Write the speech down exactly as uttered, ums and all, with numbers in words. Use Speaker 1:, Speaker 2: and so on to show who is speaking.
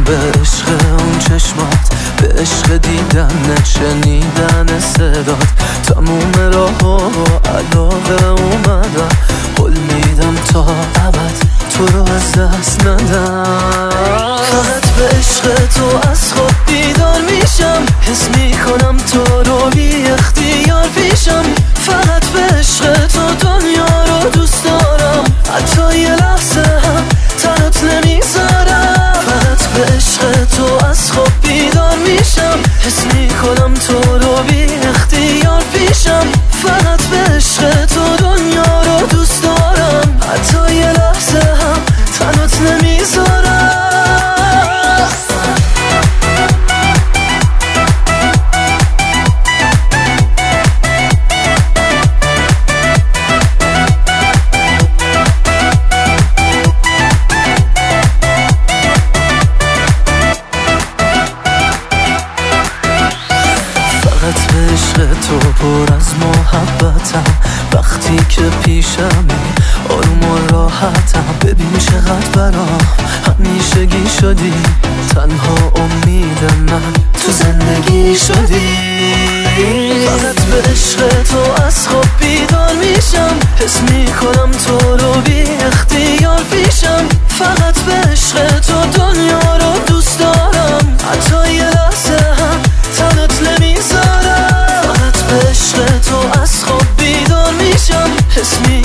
Speaker 1: به عشق اون چشمات، به عشق دیدن شنیدن صدات. تموم راه و علاقه اومدم، قول میدم تا ابد تو رو از دست ندم. فقط به عشق تو از خواب بیدار میشم، حس میکنم تو رو بی اختیار پیشم. فقط به عشق تو دنیا رو دوست دارم، حتی یه لحظه هم تنت نمیذارم. فقط به عشق تو از خواب بیدار میشم، حس میکنم تو رو بی اختیار پیشم. فقط به عشق تو دنیا رو دوست دارم، حتی یه لحظه هم تنت نمیذارم. تو پر از محبتم، وقتی که پیشمی آروم و راحتم. ببین چقدر برام همیشگی شدی، تنها امید من تو زندگی شدی. فقط به عشق تو از خواب بیدار میشم، حس میکنم تو رو بی اختیار پیشم. فقط به عشق تو دنیا رو دوست دارم، حتی یه لحظه هم تنت نمیذارم. به عشق تو از خواب بیدار میشم، حس